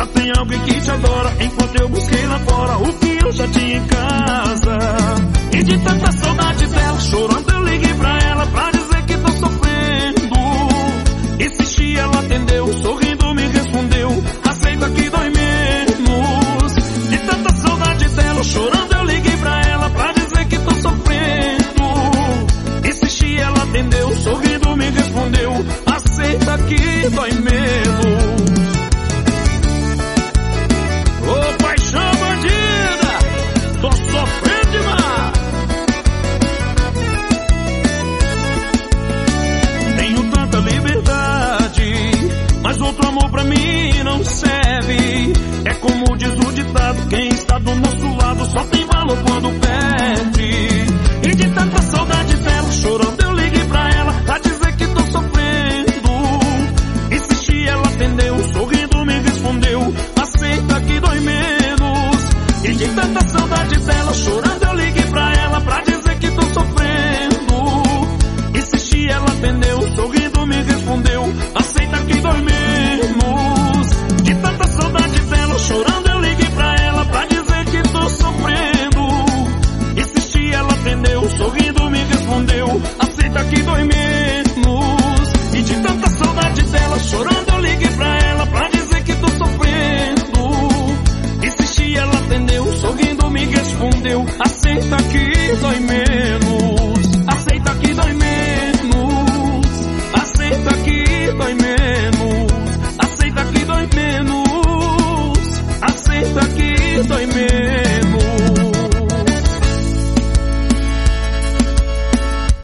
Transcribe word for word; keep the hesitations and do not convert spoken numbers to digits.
já tem alguém que te adora, enquanto eu busquei lá fora o que eu já tinha em casa. E de tanta saudade dela, chorando eu liguei pra ela pra dizer que tô sofrendo. Insisti, ela atendeu, sorrindo me respondeu: aceita que dói menos. De tanta saudade dela, chorando eu liguei pra ela pra dizer que tô sofrendo. Insisti, ela atendeu, sorrindo me respondeu: aceita que dói menos. Ô paixão bandida, tô sofrendo demais. Tenho tanta liberdade, mas outro amor pra mim não serve. É como diz o ditado, quem está do nosso lado só tem valor quando perde. E de tanta saudade dela, chorando eu liguei pra ela pra dizer que tô sofrendo. Insisti, ela atendeu, sorrindo me respondeu: aceita que dói menos. E de tanta saudade dela, chorando eu liguei pra ela pra dizer que tô sofrendo. Insisti, ela atendeu, sorrindo me respondeu: aceita que dói menos. De tanta saudade dela, chorando eu liguei pra ela pra dizer que tô sofrendo. Insisti, ela atendeu, sorrindo me respondeu: aceita que dói menos. E de tanta saudade dela, chorando eu liguei pra ela pra dizer que tô sofrendo. Insisti, ela atendeu, sorrindo me respondeu: aceita que dói menos. Aceita que dói menos. Aceita que dói menos. Aceita que dói menos. Aceita que dói menos.